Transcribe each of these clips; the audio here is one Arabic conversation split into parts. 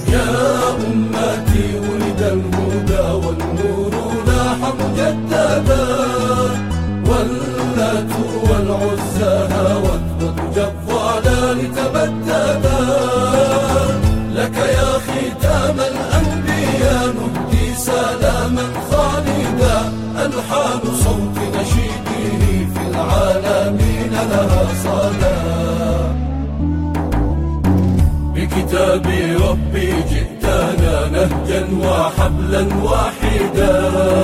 يا أمتي ولد الهدى والنور لاح مجددا، واللات والعزى هاوت وتجف الضلال تبددا. لك يا ختام الأنبياء نهدي سلاما خالدا، ألحان صوت نشيده في العالمين لها صدى. بكتاب ربي جئتنا نهجا وحبلا واحدا،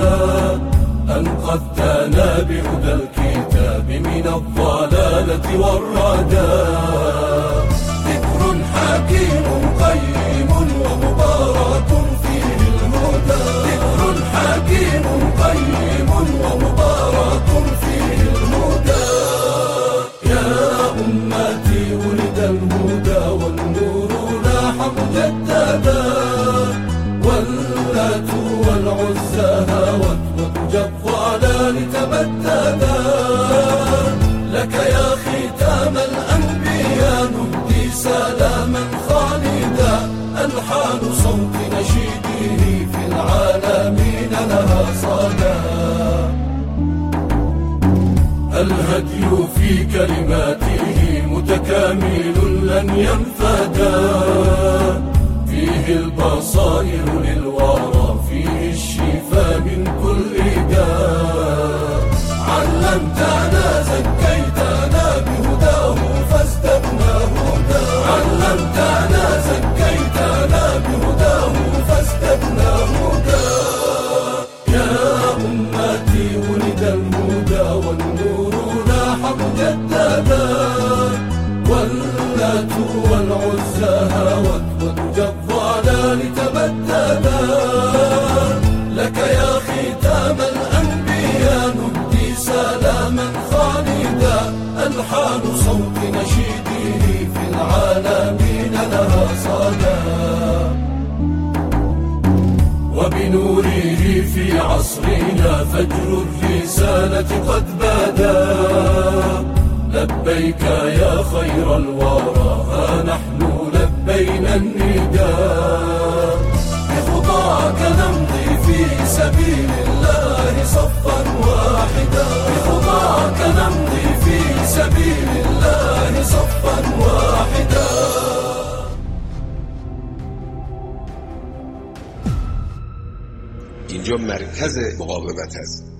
أنقذتنا بهدى الكتاب من الضلالة والردى. ذكر حكيم قيم ومبارك فيه الهدى، ذكر حكيم قيم ومبارك فيه الهدى. يا أمتي ولد الهدى والنور لاح مجددا، واللات والعزى هاوت وتجف الضلال تبددا. لك يا ختام الأنبياء نهدي سلاما خالدا، ألحان صوت نشيده في العالمين لها صدى. الهدي في كلماته متكامل لن ينفدا، فيه البصائر للورى، فيه الشفاء من كل داء. علمتنا زكيتنا بهداه فازددنا هدى، علمتنا زكيتنا بهداه فازددنا هدى. يا أمتي ولد الهدى والنور لاح مجددا، واللات والعزى هاوت وتجف الضلال تبددا. لك يا ختام الأنبياء نهدي سلاما خالدا، ألحان صوت نشيده في العالمين لها صدى. وبنوره في عصرنا فجر الرسالة قد بدا. لبيك يا خير الورى ها نحن لبينا النداء. بخطاك نمضي في سبيل الله صفا واحدا، بخطاك نمضي في سبيل الله صفا واحدا. اینجا مرکز مقاومت است.